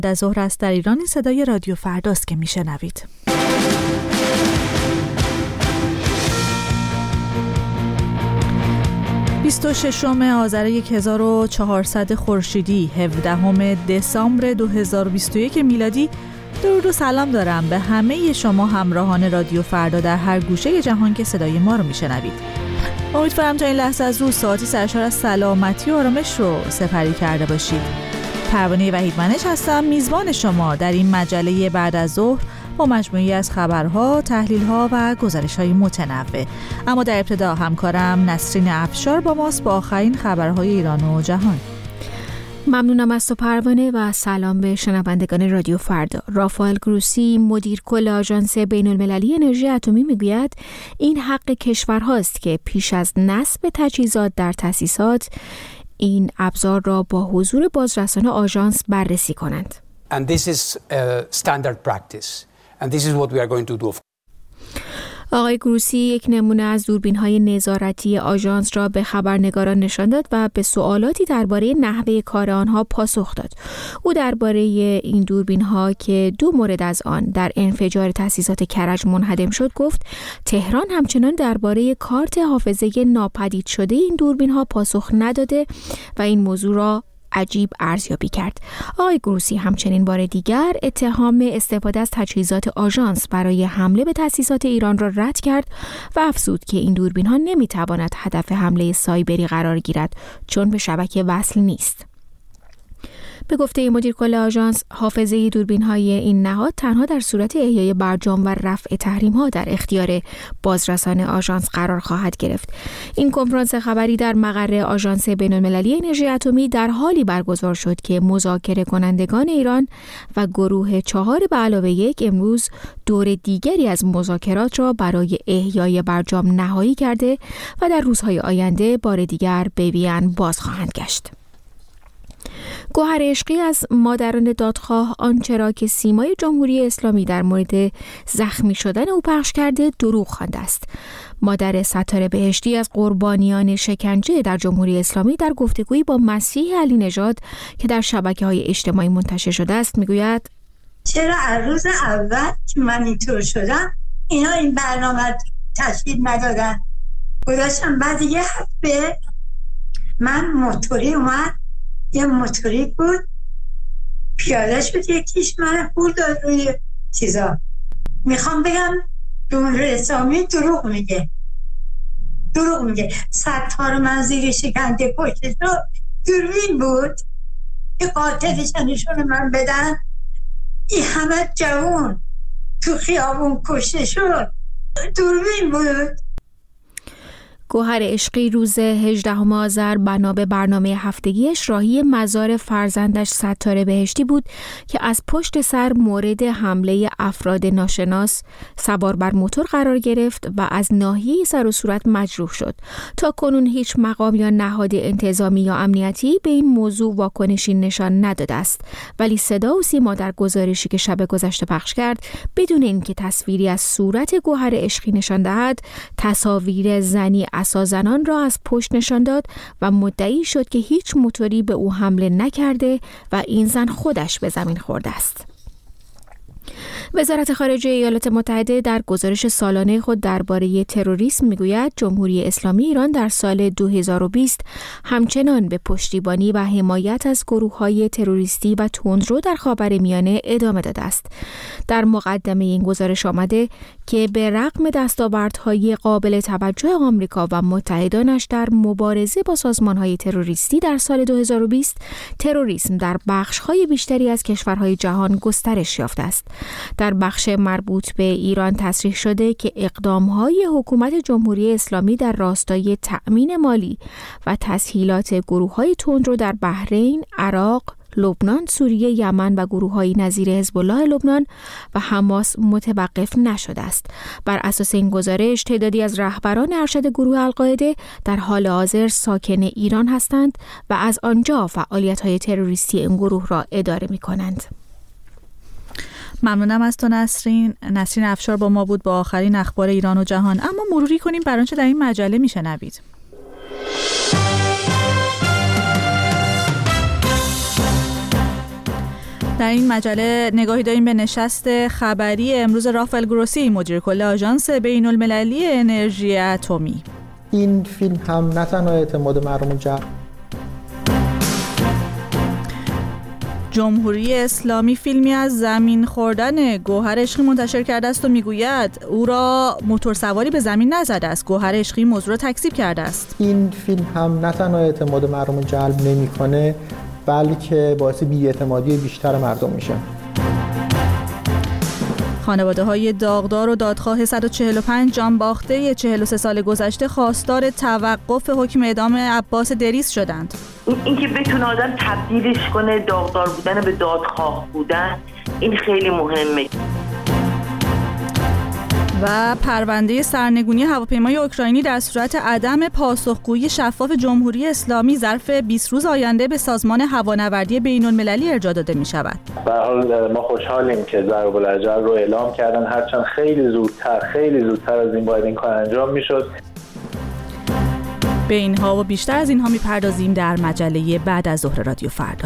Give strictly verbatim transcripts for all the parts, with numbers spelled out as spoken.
در ظهر است در ایران. این صدای رادیو فرداست که میشنوید. بیست و ششم آذر هزار و چهارصد خورشیدی، هفدهم دسامبر دو هزار و بیست و یک میلادی. درود و سلام دارم به همه شما همراهان رادیو فردا در هر گوشه جهان که صدای ما رو میشنوید. امیدوارم تا این لحظه از روز ساعتی سرشار از سلامتی و آرامش رو سپری کرده باشید. پروانه وحیدمنش هستم، میزبان شما در این مجله بعد از ظهر با مجموعی از خبرها، تحلیل‌ها و گزارش‌های متنوع. اما در ابتدا همکارم نسرین افشار با ماست با آخرین خبرهای ایران و جهان. ممنونم از تو پروانه و سلام به شنوندگان رادیو فردا. رافائل گروسی مدیر کل آژانس بین‌المللی انرژی اتمی میگوید این حق کشورهاست که پیش از نصب تجهیزات در تأسیسات این ابزار را با حضور بازرسان آژانس بررسی کنند. And this is a standard practice and this is what we are going to do. آقای گروسی یک نمونه از دوربین‌های نظارتی آژانس را به خبرنگاران نشان داد و به سوالاتی درباره نحوه کار آنها پاسخ داد. او درباره این دوربین‌ها که دو مورد از آن در انفجار تأسیسات کرج منهدم شد گفت تهران همچنان درباره کارت حافظه ناپدید شده این دوربین‌ها پاسخ نداده و این موضوع را عجیب ارزیابی کرد. آقای گروسی همچنین بار دیگر اتهام استفاده از تجهیزات آژانس برای حمله به تأسیسات ایران را رد کرد و افزود که این دوربین‌ها نمی‌تواند هدف حمله سایبری قرار گیرد چون به شبکه وصل نیست. به گفته مدیر کل آژانس، حافظه دوربین‌های این نهاد تنها در صورت احیای برجام و رفع تحریم‌ها در اختیار بازرسان آژانس قرار خواهد گرفت. این کنفرانس خبری در مقر آژانس بین‌المللی انرژی اتمی در حالی برگزار شد که مذاکره کنندگان ایران و گروه چهار به علاوه یک امروز دور دیگری از مذاکرات را برای احیای برجام نهایی کرده و در روزهای آینده بار دیگر به وین باز خواهند گشت. گوهر عشقی از مادران دادخواه آنچه را که سیمای جمهوری اسلامی در مورد زخمی شدن او پخش کرده دروغ خوانده است. مادر ستاره بهشتی از قربانیان شکنجه در جمهوری اسلامی در گفتگویی با مسیح علی نژاد که در شبکه‌های اجتماعی منتشر شده است میگوید چرا از روز اول که من اینطور شدم اینا این برنامه تشکیل ندادن؟ گذاشتم بعد یه هفته من موتوری اومد، یه موتوری بود پیاده شد یکیش من خورد داد روی چیزا. میخوام بگم جمهوری اسلامی دروغ میگه دروغ میگه ستار من زیر شکنجه کشته شد. دوربین بود که قاتلش نشون من بدن. این همه جوان تو خیابون کشته شد. دوربین بود. گوهر عشقی روز هجدهم آذر بنا به برنامه هفتگیش راهی مزار فرزندش ستاره بهشتی بود که از پشت سر مورد حمله افراد ناشناس سوار بر موتور قرار گرفت و از ناحیه سر و صورت مجروح شد. تا کنون هیچ مقام یا نهاد انتظامی یا امنیتی به این موضوع واکنشی نشان نداده است، ولی صدا و سیما در گزارشی که شب گذشته پخش کرد بدون اینکه تصویری از صورت گوهر عشقی نشان دهد تصاویر زنی اساسنان را از پشت نشان داد و مدعی شد که هیچ موتوری به او حمله نکرده و این زن خودش به زمین خورده است. وزارت خارجه ایالات متحده در گزارش سالانه خود درباره تروریسم میگوید جمهوری اسلامی ایران در سال دو هزار و بیست همچنان به پشتیبانی و حمایت از گروه‌های تروریستی و تندرو در خاورمیانه ادامه داده است. در مقدمه این گزارش آمده که به رغم دستاوردهای قابل توجه آمریکا و متحدانش در مبارزه با سازمان‌های تروریستی در سال دو هزار و بیست، تروریسم در بخش‌های بیشتری از کشورهای جهان گسترش یافته است. در بخش مربوط به ایران تصریح شده که اقدام‌های حکومت جمهوری اسلامی در راستای تأمین مالی و تسهیلات گروه‌های تندرو در بحرین، عراق، لبنان، سوریه، یمن و گروه‌های نظیر حزب الله لبنان و حماس متوقف نشده است. بر اساس این گزارش تعدادی از رهبران ارشد گروه القاعده در حال حاضر ساکن ایران هستند و از آنجا فعالیت‌های تروریستی این گروه را اداره می‌کنند. ممنونم از تو نسرین. نسرین افشار با ما بود با آخرین اخبار ایران و جهان. اما مروری کنیم بر آنچه در این مجله میشنوید. در این مجله نگاهی داریم به نشست خبری امروز رافائل گروسی، مدیر کل آژانس بین‌المللی انرژی اتمی. این فیلم هم نه تنها اعتماد مردم جلب. جمهوری اسلامی فیلمی از زمین خوردن گوهر عشقی منتشر کرده است و میگوید او را موتور سواری به زمین نزده است، گوهر عشقی موضوع را تکذیب کرده است. این فیلم هم نه تنها اعتماد مردم جلب نمی‌کنه، بلکه باعث بی‌اعتمادی بیشتر مردم میشه. خانواده‌های داغدار و دادخواه صد و چهل و پنج جانباخته چهل و سه سال گذشته خواستار توقف حکم اعدام عباس دریس شدند. این که بتونه آدم تبدیلش کنه داغدار بودن به دادخواه بودن، این خیلی مهمه. و پرونده سرنگونی هواپیمای اوکراینی در صورت عدم پاسخگویی شفاف جمهوری اسلامی ظرف بیست روز آینده به سازمان هوانوردی بین‌المللی ارجاع داده می شود. به هر حال ما خوشحالیم که ضرب الاجل رو اعلام کردن، هرچند خیلی زودتر خیلی زودتر از این باید این کار انجام می شد. به اینها و بیشتر از اینها می پردازیم در مجله بعد از ظهر رادیو فردا.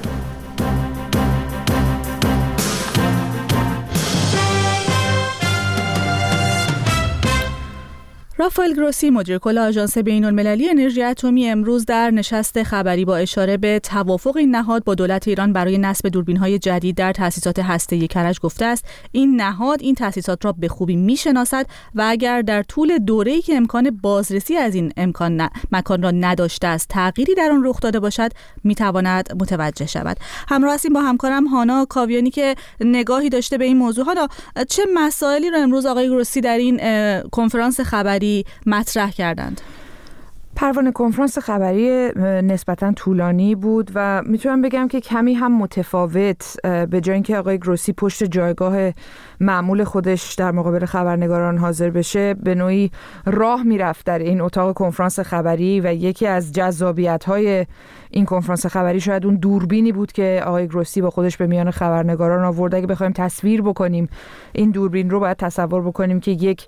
رافائل گروسی، مدیر کل آژانس بین‌المللی انرژی اتمی، امروز در نشست خبری با اشاره به توافق این نهاد با دولت ایران برای نصب دوربین‌های جدید در تأسیسات هسته‌ای کرج گفته است این نهاد این تأسیسات را به خوبی می‌شناسد و اگر در طول دوره‌ای که امکان بازرسی از این امکان ن... مکان را نداشته است تغییری در آن رخ داده باشد می‌تواند متوجه شود. همراه هستیم با همکارم هانا کاویانی که نگاهی داشته به این موضوع. هانا، چه مسائلی را امروز آقای گروسی در این کنفرانس خبری مطرح کردند؟ پروانه، کنفرانس خبری نسبتاً طولانی بود و میتونم بگم که کمی هم متفاوت. به جای اینکه آقای گروسی پشت جایگاه معمول خودش در مقابل خبرنگاران حاضر بشه، به نوعی راه میرفت در این اتاق کنفرانس خبری و یکی از جذابیت‌های این کنفرانس خبری شاید اون دوربینی بود که آقای گروسی با خودش به میان خبرنگاران آورد. اگه بخوایم تصویر بکنیم این دوربین رو، باید تصور بکنیم که یک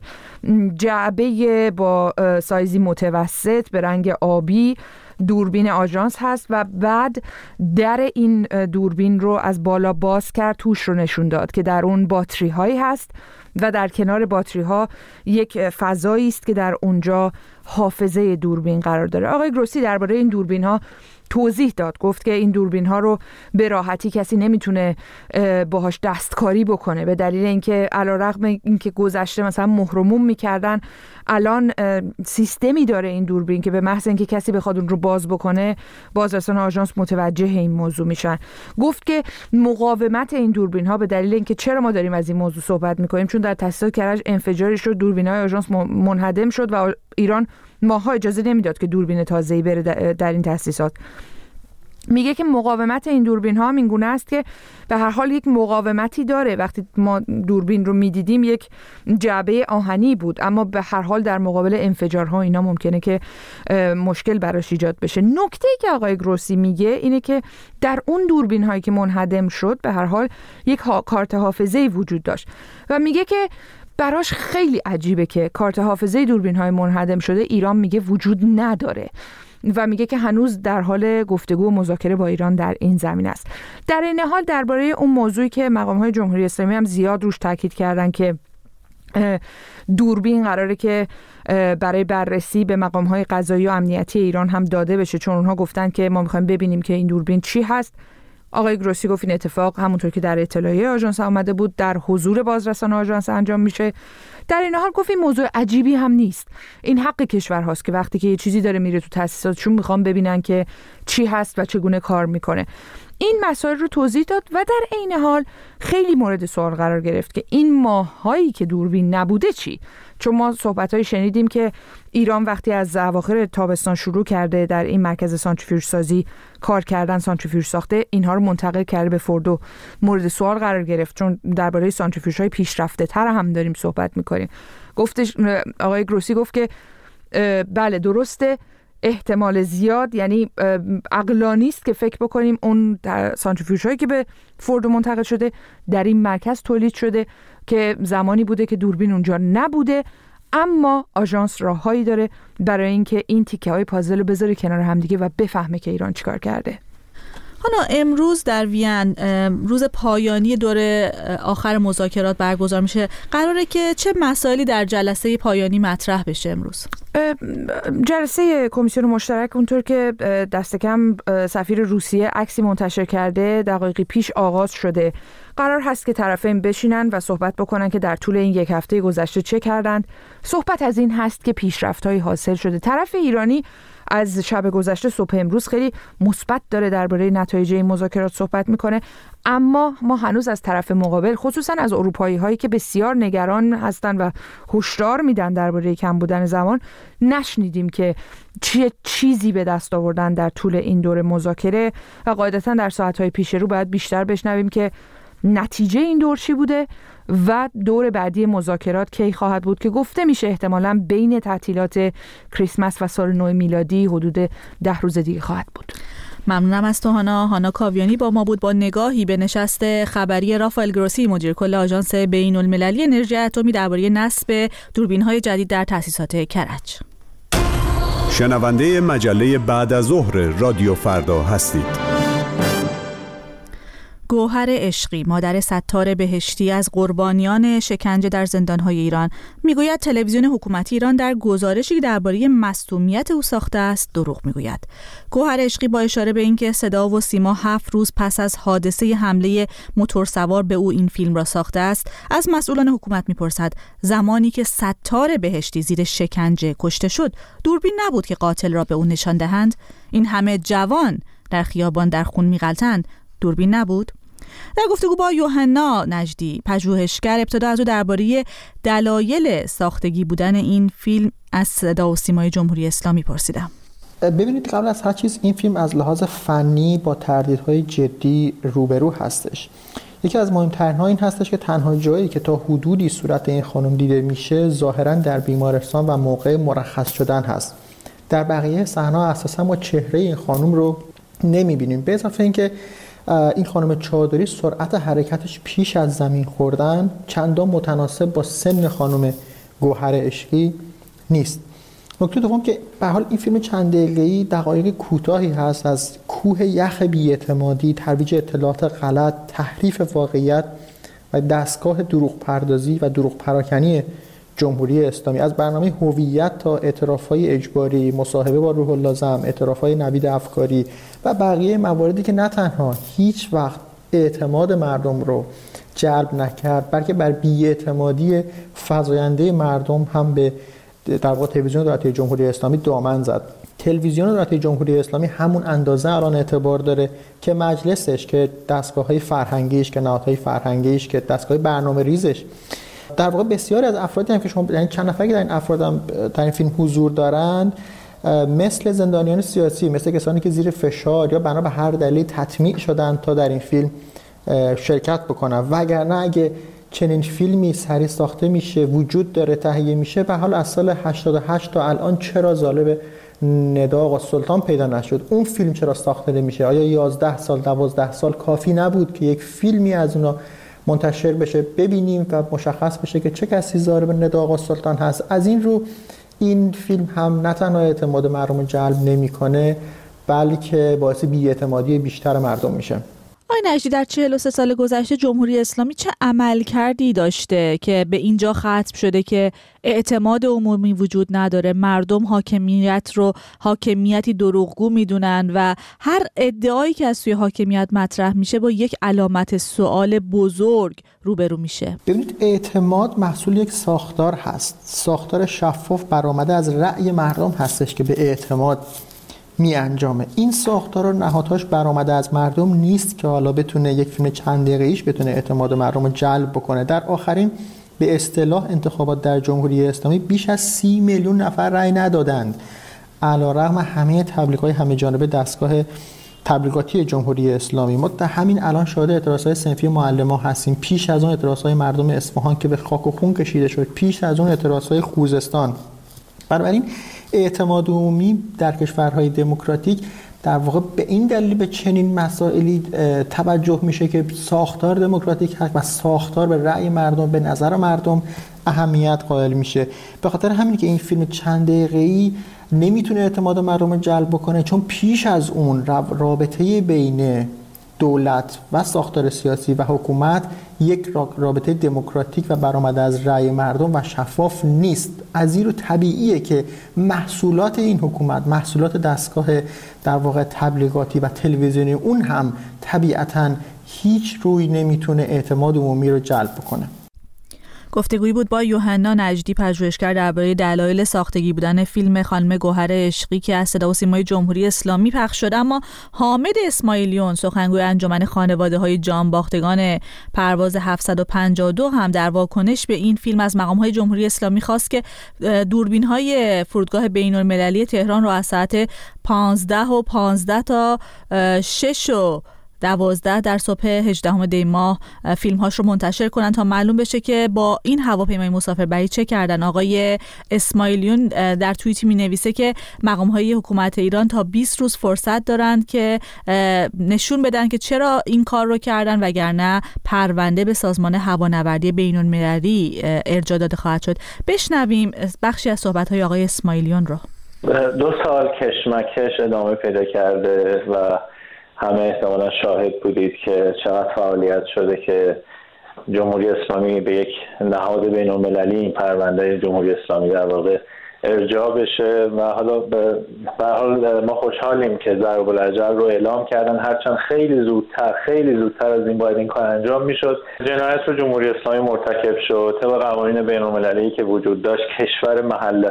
جعبه با سایزی متوسط به رنگ آبی دوربین آژانس هست و بعد در این دوربین رو از بالا باز کرد، توش رو نشون داد که در اون باتری هایی هست و در کنار باتری ها یک فضایی است که در اونجا حافظه دوربین قرار داره. آقای گروسی درباره این دوربین ها توضیح داد، گفت که این دوربین ها رو به راحتی کسی نمیتونه باهاش دستکاری بکنه، به دلیل اینکه علیرغم اینکه گذشته مثلا مهر و موم میکردن، الان سیستمی داره این دوربین که به محض اینکه کسی بخواد اون رو باز بکنه، بازرسان آژانس متوجه این موضوع میشن. گفت که مقاومت این دوربین ها، به دلیل اینکه چرا ما داریم از این موضوع صحبت میکنیم، چون در تاسیسات کرج انفجاری شد، دوربین های آژانس منهدم شد و ایران ماها اجازه نمیداد که دوربین تازه‌ای بره در این تاسیسات. میگه که مقاومت این دوربین ها هم این گونه است که به هر حال یک مقاومتی داره. وقتی ما دوربین رو میدیدیم یک جعبه آهنی بود، اما به هر حال در مقابل انفجارها اینا ممکنه که مشکل براش ایجاد بشه. نکته‌ای که آقای گروسی میگه اینه که در اون دوربین هایی که منهدم شد به هر حال یک کارت حافظه‌ای وجود داشت و میگه که براش خیلی عجیبه که کارت حافظه دوربین های منهدم شده ایران میگه وجود نداره و میگه که هنوز در حال گفتگو و مذاکره با ایران در این زمین است. در این حال درباره اون موضوعی که مقام های جمهوری اسلامی هم زیاد روش تاکید کردن که دوربین قراره که برای بررسی به مقام های قضایی و امنیتی ایران هم داده بشه، چون اونها گفتن که ما میخوایم ببینیم که این دوربین چی هست. آقای گروسی گفت این اتفاق همونطور که در اطلاعیه آژانس آمده بود در حضور بازرسان آژانس انجام میشه. در این حال گفت این موضوع عجیبی هم نیست، این حق کشورهاست که وقتی که یه چیزی داره میره تو تاسیساتشون میخوام ببینن که چی هست و چگونه کار میکنه. این مسائل رو توضیح داد و در عین حال خیلی مورد سوال قرار گرفت که این ماهایی که دوربین نبوده چی؟ چون ما صحبت‌های شنیدیم که ایران وقتی از اواخر تابستان شروع کرده در این مرکز سانتریفیوژ سازی کار کردن، سانتریفیوژ ساخته، اینها رو منتقل کرده به فردو. مورد سوال قرار گرفت چون درباره سانتریفیوژهای پیشرفته تر هم داریم صحبت می‌کنیم. گفتش آقای گروسی گفت که بله درسته، احتمال زیاد، یعنی عقلانی است که فکر بکنیم اون سانتریفیوژهایی که به فردو منتقل شده در این مرکز تولید شده که زمانی بوده که دوربین اونجا نبوده، اما آژانس راههایی داره برای اینکه این تیکه های پازل رو بذاره کنار همدیگه و بفهمه که ایران چیکار کرده. حالا امروز در وین روز پایانی دور آخر مذاکرات برگزار میشه. قراره که چه مسائلی در جلسه پایانی مطرح بشه امروز؟ جلسه کمیسیون مشترک اونطور که دست کم سفیر روسیه عکسی منتشر کرده دقایقی پیش آغاز شده. قرار هست که طرفین بشینن و صحبت بکنن که در طول این یک هفته گذشته چه کردند. صحبت از این هست که پیشرفت‌هایی حاصل شده. طرف ایرانی از شب گذشته صبح امروز خیلی مثبت داره درباره نتایج این مذاکرات صحبت میکنه، اما ما هنوز از طرف مقابل، خصوصا از اروپایی هایی که بسیار نگران هستن و هشدار میدن درباره کم بودن زمان، نشنیدیم که چه چیزی به دست آوردن در طول این دور مذاکره و قاعدتا در ساعت‌های پیش رو باید بیشتر بشنویم که نتیجه این دور چی بوده و دور بعدی مذاکرات کی خواهد بود که گفته میشه احتمالاً بین تعطیلات کریسمس و سال نو میلادی حدود ده روز دیگه خواهد بود. ممنونم از تو هانا. هانا کاویانی با ما بود با نگاهی به نشست خبری رافائل گروسی مدیر کل آژانس بین المللی انرژی اتمی درباره نصب دوربین‌های جدید در تأسیسات کرج. شنونده مجله بعد از ظهر رادیو فردا هستید. گوهر عشقی، مادر ستار بهشتی از قربانیان شکنجه در زندان‌های ایران، میگوید تلویزیون حکومتی ایران در گزارشی درباره مصدومیت او ساخته است دروغ میگوید. گوهر عشقی با اشاره به اینکه صدا و سیما هفت روز پس از حادثه حمله موتورسوار به او این فیلم را ساخته است، از مسئولان حکومت میپرسد زمانی که ستار بهشتی زیر شکنجه کشته شد دوربین نبود که قاتل را به او نشان دهند؟ این همه جوان در خیابان در خون میغلطند، دوربین نبود؟ در گفتگو با یوحنا نجدی پژوهشگر ابتدا از او درباره دلایل ساختگی بودن این فیلم از صدا و سیمای جمهوری اسلامی پرسیدم. ببینید، قبل از هر چیز این فیلم از لحاظ فنی با تردیدهای جدی روبرو هستش. یکی از مهمترین‌ها این هستش که تنها جایی که تا حدودی صورت این خانم دیده میشه ظاهراً در بیمارستان و موقع مرخص شدن هست. در بقیه صحنه‌ها اساساً ما چهره این خانم رو نمی‌بینیم، به اضافه اینکه این خانم چادری سرعت حرکتش پیش از زمین خوردن چندان متناسب با سن خانم گوهر عشقی نیست. نکته دوم که به حال این فیلم چند دقیقه‌ای دقایق کوتاهی هست از کوه یخ بی‌اعتمادی، ترویج اطلاعات غلط، تحریف واقعیت و دستگاه دروغ پردازی و دروغ پراکنی جمهوری اسلامی. از برنامه هویت تا اعتراف‌های اجباری، مصاحبه با روح الله زم، اعتراف‌های نوید افکاری و بقیه مواردی که نه تنها هیچ وقت اعتماد مردم رو جلب نکرد، بلکه بر بی‌اعتمادی فزاینده مردم هم به در واقع تلویزیون دولت جمهوری اسلامی دامن زد. تلویزیون دولت جمهوری اسلامی همون اندازه الان اعتبار داره که مجلسش، که دستگاه‌های فرهنگیش، که نهادهای فرهنگیش، که دستگاه برنامه ریزش. در واقع بسیاری از افرادی هم که شما یعنی چند نفری که در این افراد هم در این فیلم حضور دارند، مثل زندانیان سیاسی، مثل کسانی که زیر فشار یا بنا به هر دلیل تطمیع شدن تا در این فیلم شرکت بکنن، وگرنه اگه چنین فیلمی سری ساخته میشه، وجود داره، تهیه میشه، به حال از سال هشتاد و هشت تا الان چرا ظالب ندا آقا سلطان پیدا نشد؟ اون فیلم چرا ساخته نمیشه؟ آیا یازده سال، دوازده سال کافی نبود که یک فیلمی از اونا منتشر بشه، ببینیم و مشخص بشه که چه کسی ظالم ندا آقا سلطان هست؟ از این رو این فیلم هم نه تنها اعتماد مردم جلب نمیکنه، بلکه باعث بی‌اعتمادی بیشتر مردم میشه. آقای نجدی، در چهل و سه سال گذشته جمهوری اسلامی چه عملکردی داشته که به اینجا ختم شده که اعتماد عمومی وجود نداره، مردم حاکمیت رو حاکمیتی دروغگو میدونن و هر ادعایی که از سوی حاکمیت مطرح میشه با یک علامت سوال بزرگ روبرو میشه؟ ببینید، اعتماد محصول یک ساختار هست، ساختار شفاف برآمده از رأی مردم هستش که به اعتماد می انجامه. این ساختار و نهادهاش برآمده از مردم نیست که حالا بتونه یک فیلم چند دقیقه‌ایش بتونه اعتماد مردم رو جلب بکنه. در آخرین به اصطلاح انتخابات در جمهوری اسلامی بیش از سی میلیون نفر رأی ندادند، علی‌رغم همه تبلیغات همه جانبه دستگاه تبلیغاتی جمهوری اسلامی. ما در همین الان شاهد اعتراضات صنفی معلمان هستیم، پیش از اون اعتراضات مردم اصفهان که به خاک و خون کشیده شد، پیش از اون اعتراضات خوزستان. بنابراین اعتماد عمومی در کشورهای دموکراتیک در واقع به این دلیل به چنین مسائلی توجه میشه که ساختار دموکراتیک هست و ساختار به رأی مردم، به نظر مردم اهمیت قائل میشه. به خاطر همین که این فیلم چند دقیقه‌ای نمیتونه اعتماد مردم جلب بکنه، چون پیش از اون رابطه بین دولت و ساختار سیاسی و حکومت یک رابطه دموکراتیک و برآمده از رأی مردم و شفاف نیست. از این رو طبیعیه که محصولات این حکومت، محصولات دستگاه در واقع تبلیغاتی و تلویزیونی اون هم طبیعتاً هیچ روی نمیتونه اعتماد عمومی رو جلب کنه. گفتگویی بود با یوحنا نجدی، پژوهشگر درباره دلایل ساختگی بودن فیلم خانم گوهر عشقی که از صدا و سیمای جمهوری اسلامی پخش شد. اما حامد اسماعیلیون، سخنگوی انجمن خانواده‌های جانباختگان پرواز هفتصد و پنجاه و دو، هم در واکنش به این فیلم از مقام‌های جمهوری اسلامی خواست که دوربین‌های فرودگاه بین‌المللی تهران رو از ساعت پانزده و پانزده تا شش و دوازده در صبح هجدهم دی ماه فیلم‌هاش رو منتشر کنن تا معلوم بشه که با این هواپیمای مسافربری چه کردن. آقای اسماعیلیون در توییتی می‌نویسه که مقام‌های حکومت ایران تا بیست روز فرصت دارند که نشون بدن که چرا این کار رو کردن، وگرنه پرونده به سازمان هوانوردی بین‌المللی ارجاع داده خواهد شد. بشنویم بخشی از صحبت‌های آقای اسماعیلیون رو. دو سال کشمکش ادامه پیدا کرده و همه احتمالا شاهد بودید که چقدر فعالیت شده که جمهوری اسلامی به یک نهاد بین‌المللی این پرونده جمهوری اسلامی در واقع ارجاع بشه و حالا به هر حال ما خوشحالیم که ضرب الاجل رو اعلام کردن، هرچند خیلی زودتر خیلی زودتر از این باید این کار انجام میشد. جنایت رو جمهوری اسلامی مرتکب شد. طبق قوانین بین‌المللی که وجود داشت کشور محل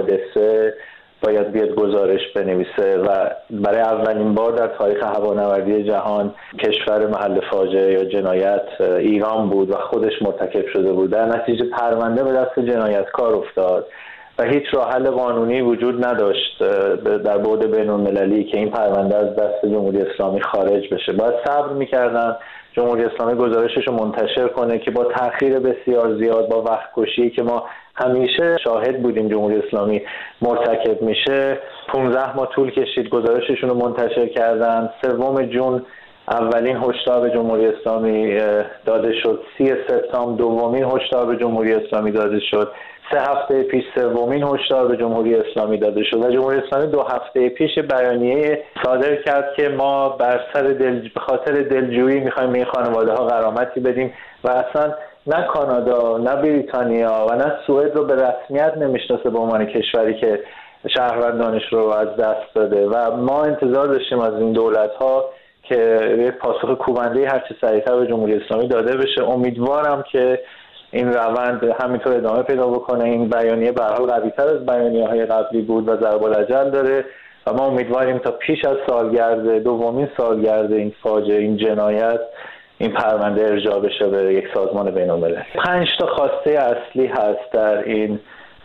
حادثه باید بیاد گزارش بنویسه و برای اولین بار در تاریخ هوانوردی جهان کشور محل فاجعه یا جنایت ایران بود و خودش مرتکب شده بود. در نتیجه پرونده به دست جنایتکار افتاد و هیچ راه حل قانونی وجود نداشت در بعد بین‌المللی که این پرونده از دست جمهوری اسلامی خارج بشه. باید صبر می‌کردن جمهوری اسلامی گزارشش رو منتشر کنه که با تأخیر بسیار زیاد، با وقت کشی که ما همیشه شاهد بودیم جمهوری اسلامی مرتکب میشه، پانزده ماه طول کشید گزارششون رو منتشر کردن. سوم ژوئن اولین هشدار به جمهوری اسلامی داده شد، سی سپتامبر دومین هشدار به جمهوری اسلامی داده شد، سه هفته پیش سومین هشدار به جمهوری اسلامی داده شد و جمهوری اسلامی دو هفته پیش بیانیه صادر کرد که ما بر سر دل به خاطر دلجویی میخوایم به این خانواده ها غرامتی بدیم و اصلا نه کانادا نه بریتانیا و نه سوئد رو به رسمیت نمیشناسه به عنوان کشوری که شهروندانش رو از دست داده و ما انتظار داشتیم از این دولت ها که یک پاسخ کوبنده هر چه سریعتر به جمهوری اسلامی داده بشه. امیدوارم که این روند همینطور ادامه پیدا بکنه. این بیانیه به هر حال قوی‌تر از بیانیه‌های قبلی بود و ضرب الاجل داره و ما امیدواریم تا پیش از سالگرد دومین سالگرد این فاجعه، این جنایت، این پرونده ارجاع بشه به یک سازمان بین‌المللی. پنج تا خواسته اصلی هست در این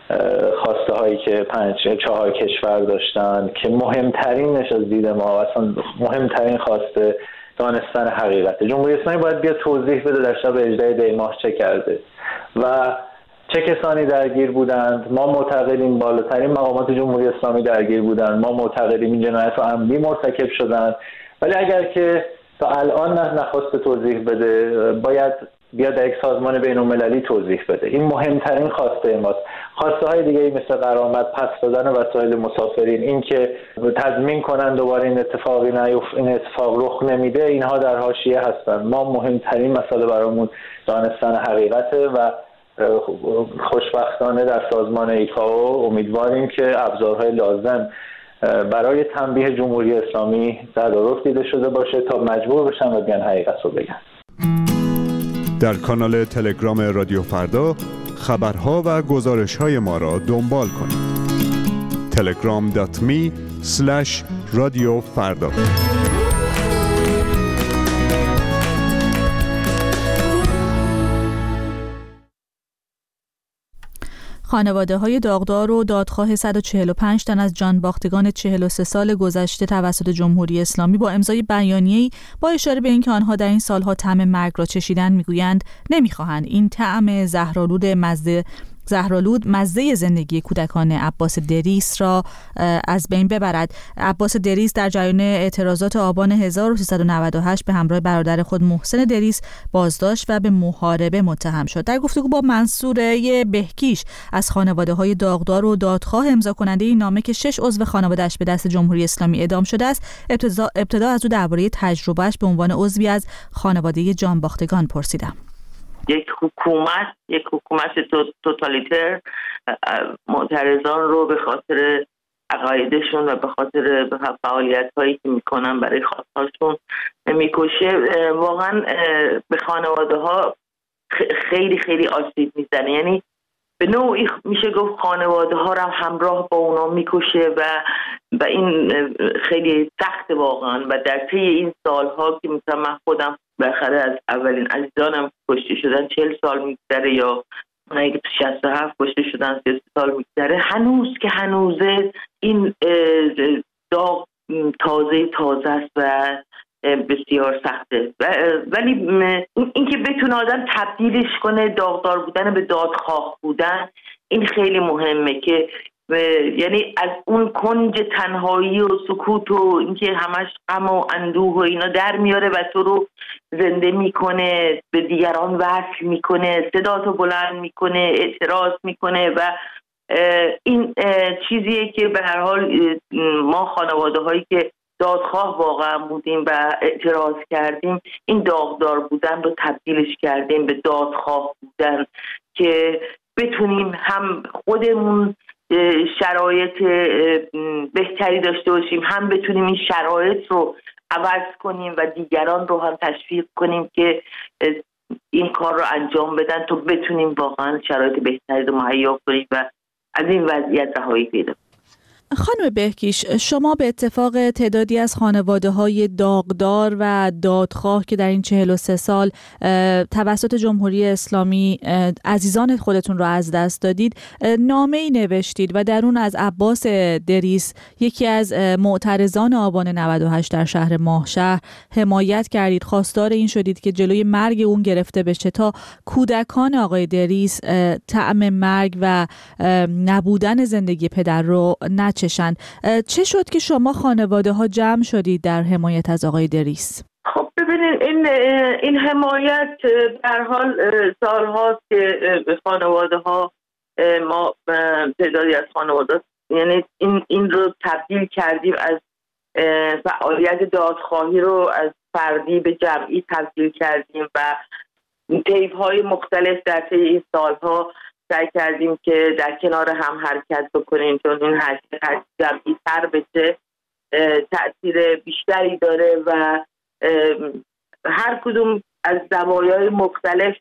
خواسته هایی که پنج چهار کشور داشتن که مهمترینش از دید ما اصلا مهمترین خواسته دانستن حقیقت. جمهوری اسلامی باید بیا توضیح بده در شب هجدهم دی ماه چه کرده و چه کسانی درگیر بودند. ما معتقدیم بالاترین مقامات جمهوری اسلامی درگیر بودند، ما معتقدیم این جنایت رو عمدی مرتکب شدند، ولی اگر که تا الان نه نخواست توضیح بده باید بیاد در یک سازمان بین‌المللی توضیح بده. این مهمترین خواسته ماست. خواسته های دیگه مثل غرامت، پس دادن وسایل مسافرین، این که تضمین کنن دوباره این اتفاقی نیفته، این اتفاق رخ نمیده، اینها در حاشیه هستن. ما مهمترین مسئله برامون دانستن حقیقته و خوشبختانه در سازمان ایکائو امیدواریم که ابزارهای لازم برای تنبیه جمهوری اسلامی تدارک دیده شده باشه تا مجبور بشن و بیان حقیقت رو بگن. در کانال تلگرام رادیو فردا خبرها و گزارش‌های ما را دنبال کنید. تلگرام دات می اسلش رادیو فردا. خانواده‌های داغدار و دادخواه صد و چهل و پنج تن از جانباختگان چهل و سه سال گذشته توسط جمهوری اسلامی با امضای بیانیه‌ای با اشاره به اینکه آنها در این سالها طعم مرگ را چشیدند میگویند نمیخواهند این طعم زهرآلود مزه زهرالود مزه زندگی کودکان عباس دریس را از بین ببرد. عباس دریس در جریان اعتراضات آبان هزار و سیصد و نود و هشت به همراه برادر خود محسن دریس بازداشت و به محاربه متهم شد. در گفتگو با منصوره بهکیش از خانواده‌های داغدار و دادخواه امضا کننده این نامه که شش عضو خانواده‌اش به دست جمهوری اسلامی اعدام شده است، ابتدا, ابتدا از او درباره تجربهش به عنوان عضوی از خانواده جانباختگان پرسیدم. یک حکومت یک حکومت توتالیتر معترضان رو به خاطر عقایدشون و به خاطر فعالیت‌هایی که میکنن برای خواستهاشون میکشه. واقعا به خانواده ها خیلی خیلی آسیب میزنه. یعنی به نوعی میشه گفت خانواده ها رو همراه با اونا میکشه و و این خیلی سخت واقعا. و در طی این سالها که مثلا من خودم بالاخره از اولین عزیزانم کشته شدن چهل سال میگذره، یا اونایی که تو شصت و هفت کشته شدن سی سال میگذره، هنوز که هنوزه این داغ تازه تازه است و بسیار سخته. ولی این که بتونه آدم تبدیلش کنه داغدار بودن به دادخواه بودن، این خیلی مهمه. که یعنی از اون کنج تنهایی و سکوت و اینکه همش غم و اندوه و اینا در میاره و تو رو زنده میکنه، به دیگران وصل میکنه، صدا تو بلند میکنه، اعتراض میکنه. و این چیزیه که به هر حال ما خانواده هایی که دادخواه واقعا بودیم و اعتراض کردیم، این داغدار بودن رو تبدیلش کردیم به دادخواه بودن، که بتونیم هم خودمون شرایط بهتری داشته باشیم، هم بتونیم این شرایط رو عوض کنیم و دیگران رو هم تشویق کنیم که این کار رو انجام بدن، تا بتونیم واقعا شرایط بهتری رو مهیا کنیم و از این وضعیت رهایی پیدا کنیم. خانم بهکیش، شما به اتفاق تعدادی از خانواده‌های داغدار و دادخواه که در این چهل و سه سال توسط جمهوری اسلامی عزیزان خودتون رو از دست دادید، نامه‌ای نوشتید و در اون از عباس دریس، یکی از معترضان آبان نود و هشت در شهر ماهشهر، حمایت کردید. خواستار این شدید که جلوی مرگ اون گرفته بشه تا کودکان آقای دریس طعم مرگ و نبودن زندگی پدر رو نه چشن. چه شد که شما خانواده ها جمع شدید در حمایت از آقای دریس؟ خب ببینید، این این حمایت در حال سال هاست که خانواده ها، ما تعدادی از خانواده، یعنی این این رو تبدیل کردیم از فعالیت دادخواهی رو از فردی به جمعی تبدیل کردیم و طیف های مختلف در طی این سالها سعی کردیم که در کنار هم حرکت بکنیم، چون این حرکت جمعی تر بشه، تأثیر بیشتری داره و هر کدوم از زوایای مختلف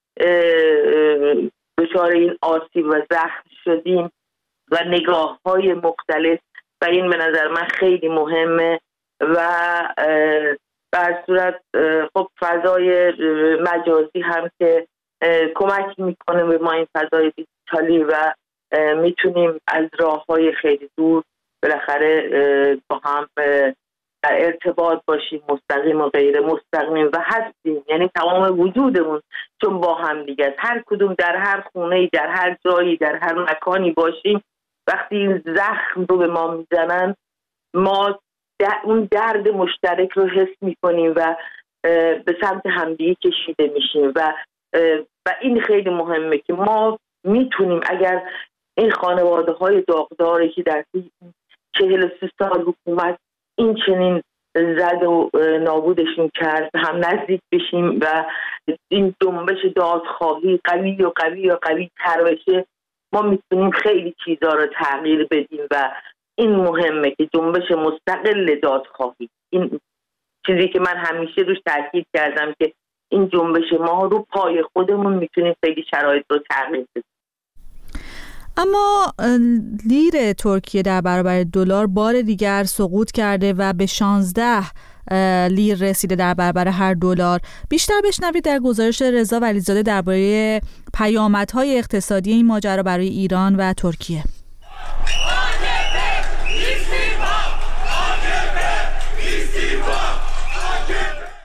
دچار این آسیب و زخم شدیم و نگاه های مختلف، و این به نظر من خیلی مهمه. و بر صورت خب فضای مجازی هم که کمک میکنه به ما، این فضای دیجیتالی، و میتونیم از راههای خیلی دور بالاخره با هم در ارتباط باشیم، مستقیم و غیر مستقیم، و هستیم، یعنی تمام وجودمون چون با هم دیگه است. هر کدوم در هر خونه‌ای، در هر جایی، در هر مکانی باشیم، وقتی این زخم رو به ما میزنن، ما در اون درد مشترک رو حس میکنیم و به سمت همدیگه کشیده میشیم. و و این خیلی مهمه که ما میتونیم، اگر این خانواده های داغداری که در چهل و سه سال حکومت این چنین زد و نابودشون کرد، هم نزدیک بشیم و این جنبش دادخواهی قوی و قوی و قوی تر بشه، ما میتونیم خیلی چیزا رو تغییر بدیم. و این مهمه که جنبش مستقل دادخواهی، این چیزی که من همیشه روش تاکید کردم، که این جنبش ما رو پای خودمون میتونیم خیلی شرایط رو تغییر بدیم. اما لیر ترکیه در برابر دلار بار دیگر سقوط کرده و به شانزده لیر رسیده در برابر هر دلار. بیشتر بشنوید در گزارش رضا ولیزاده درباره پیامدهای اقتصادی این ماجرا برای ایران و ترکیه.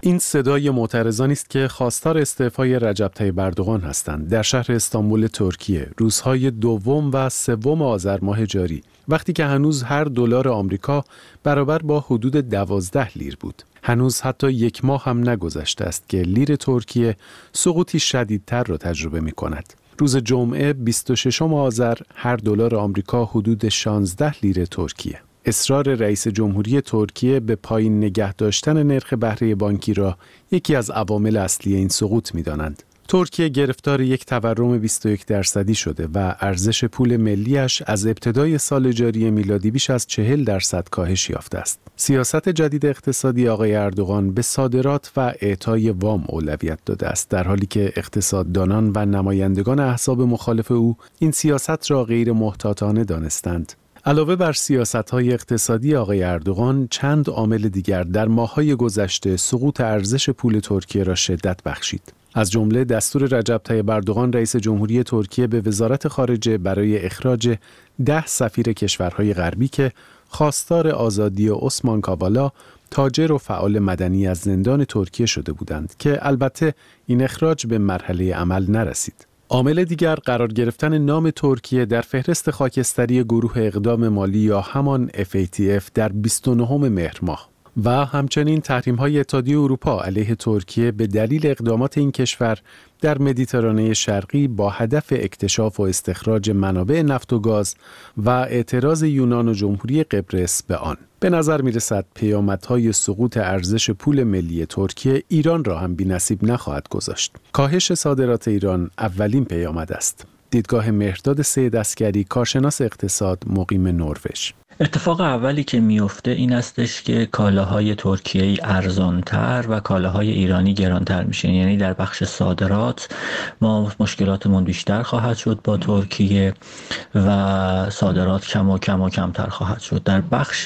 این صدای معترضانی است که خواستار استعفای رجب طیب اردوغان هستند. در شهر استانبول ترکیه روزهای دوم و سوم آذر ماه جاری، وقتی که هنوز هر دلار آمریکا برابر با حدود دوازده لیر بود. هنوز حتی یک ماه هم نگذشته است که لیر ترکیه سقوطی شدیدتر را تجربه می کند. روز جمعه بیست و ششم آذر هر دلار آمریکا حدود شانزده لیر ترکیه. اصرار رئیس جمهوری ترکیه به پایین نگه داشتن نرخ بهره بانکی را یکی از عوامل اصلی این سقوط می‌دانند. ترکیه گرفتار یک تورم بیست و یک درصدی شده و ارزش پول ملیش از ابتدای سال جاری میلادی بیش از چهل درصد کاهش یافته است. سیاست جدید اقتصادی آقای اردوغان به صادرات و اعطای وام اولویت داده است، در حالی که اقتصاددانان و نمایندگان احزاب مخالف او این سیاست را غیر محتاطانه دانستند. علاوه بر سیاست‌های اقتصادی آقای اردوغان، چند عامل دیگر در ماه‌های گذشته سقوط ارزش پول ترکیه را شدت بخشید. از جمله دستور رجب طیب اردوغان رئیس جمهوری ترکیه به وزارت خارجه برای اخراج ده سفیر کشورهای غربی که خواستار آزادی عثمان کاوالا، تاجر و فعال مدنی از زندان ترکیه شده بودند که البته این اخراج به مرحله عمل نرسید. عامل دیگر قرار گرفتن نام ترکیه در فهرست خاکستری گروه اقدام مالی یا همان اف ای تی اف در بیست و نهم مهر ماه و همچنین تحریم‌های اتحادیه اروپا علیه ترکیه به دلیل اقدامات این کشور در مدیترانه شرقی با هدف اکتشاف و استخراج منابع نفت و گاز و اعتراض یونان و جمهوری قبرس به آن. به نظر می‌رسد پیامدهای سقوط ارزش پول ملی ترکیه ایران را هم بی‌نصیب نخواهد گذاشت. کاهش صادرات ایران اولین پیامد است. دیدگاه مهرداد سید عسگری، کارشناس اقتصاد، مقیم نروژ. اتفاق اولی که میفته این استش که کالاهای ترکیه‌ای ارزانتر و کالاهای ایرانی گرانتر میشه. یعنی در بخش صادرات ما مشکلاتمون بیشتر خواهد شد با ترکیه و صادرات کم و کم و کمتر خواهد شد. در بخش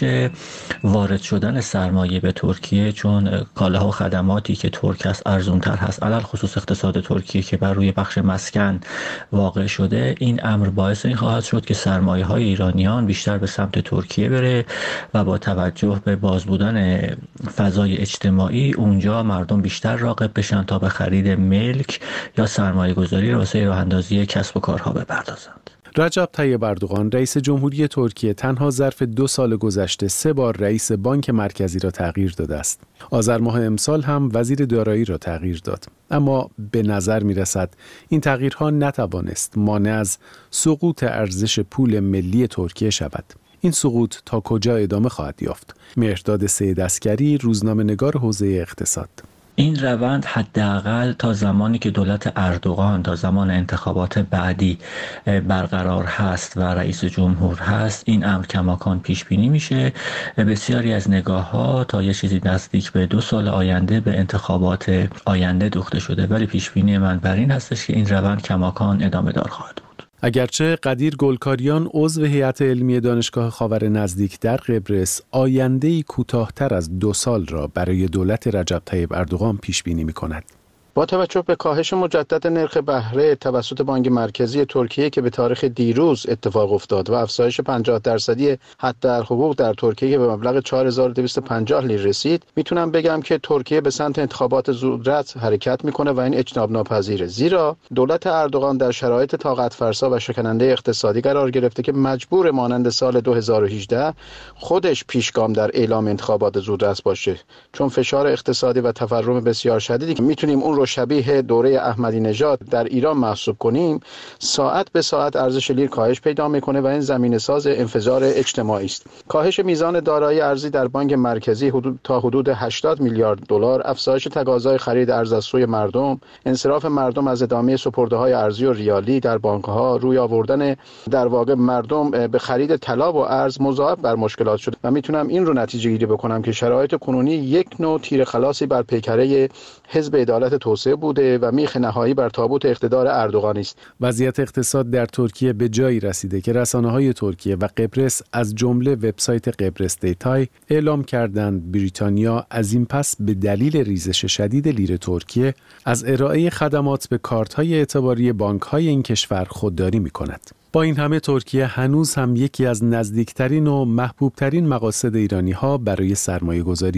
وارد شدن سرمایه به ترکیه، چون کالاها و خدماتی که ترک است ارزانتر هست، علل خصوص اقتصاد ترکیه که بر روی بخش مسکن واقع شده، این امر باعث این خواهد شد که سرمایه‌های ایرانیان بیشتر به سمت ترکیه بره و با توجه به باز بودن فضای اجتماعی اونجا مردم بیشتر راغب بشن تا به خرید ملک یا سرمایه گذاری واسه راه اندازی کسب و کارها بپردازند. رجب طیب اردوغان رئیس جمهوری ترکیه تنها ظرف دو سال گذشته سه بار رئیس بانک مرکزی را تغییر داده است. آذر ماه امسال هم وزیر دارایی را تغییر داد. اما به نظر می رسد این تغییرها نتوانست مانع از سقوط ارزش پول ملی ترکیه شود. این سقوط تا کجا ادامه خواهد یافت؟ مهرداد سید عسگری، روزنامه‌نگار حوزه اقتصاد. این روند حداقل تا زمانی که دولت اردوغان تا زمان انتخابات بعدی برقرار هست و رئیس جمهور هست، این امر کماکان پیش بینی میشه. بسیاری از نگاه ها تا یه چیزی نزدیک به دو سال آینده به انتخابات آینده دوخته شده، ولی پیش بینی من بر این هستش که این روند کماکان ادامه دار خواهد بود. اگرچه قدیر گلکاریان عضو هیئت علمی دانشگاه خاور نزدیک در قبرس آینده‌ای کوتاه‌تر از دو سال را برای دولت رجب طیب اردوغان پیش بینی می‌کند. با توجه به کاهش مجدد نرخ بهره توسط بانک مرکزی ترکیه که به تاریخ دیروز اتفاق افتاد و افزایش پنجاه درصدی حداقل در ترکیه که به مبلغ چهار هزار و دویست و پنجاه لیر رسید، میتونم بگم که ترکیه به سمت انتخابات زودرس حرکت میکنه و این اجتناب ناپذیره، زیرا دولت اردوغان در شرایط طاقت فرسا و شکننده اقتصادی قرار گرفته که مجبور مانند سال دو هزار و هجده خودش پیشگام در اعلام انتخابات زودرس باشه، چون فشار اقتصادی و تورم بسیار شدیدی که میتونیم اون رو شبیه دوره احمدی نژاد در ایران محسوب کنیم، ساعت به ساعت ارزش لیر کاهش پیدا میکنه و این زمینه ساز انفجار اجتماعی است. کاهش میزان دارایی ارزی در بانک مرکزی حدود تا حدود هشتاد میلیارد دلار، افزایش تقاضای خرید ارز از سوی مردم، انصراف مردم از ادامه سپرده‌های ارزی و ریالی در بانک‌ها، روی آوردن در واقع مردم به خرید طلا و ارز مضاعف بر مشکلات شده و میتونم این رو نتیجه گیری بکنم که شرایط کنونی یک نوع تیر خلاصی بر پیکره حزب عدالت توسعه بوده و میخ نهایی بر تابوت اقتدار اردوغان است. وضعیت اقتصاد در ترکیه به جایی رسیده که رسانه‌های ترکیه و قبرس از جمله وبسایت قبرس دیتای اعلام کردند بریتانیا از این پس به دلیل ریزش شدید لیر ترکیه از ارائه خدمات به کارت‌های اعتباری بانک‌های این کشور خودداری می‌کند. با این همه ترکیه هنوز هم یکی از نزدیکترین و محبوبترین مقاصد ایرانی‌ها برای سرمایه گذاری است.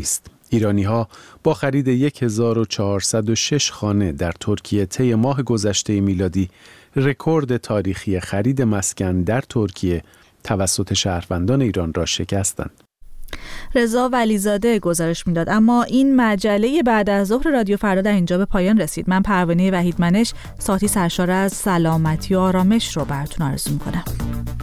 ایرانی‌ها با خرید هزار و چهارصد و شش خانه در ترکیه طی ماه گذشته میلادی رکورد تاریخی خرید مسکن در ترکیه توسط شهروندان ایران را شکستند. رضا ولیزاده گزارش میداد. اما این مجله بعد از ظهر رادیو فردا در اینجا به پایان رسید. من پروانه وحیدمنش ساعتی سرشار از سلامتی و آرامش رو براتون آرزو میکنم.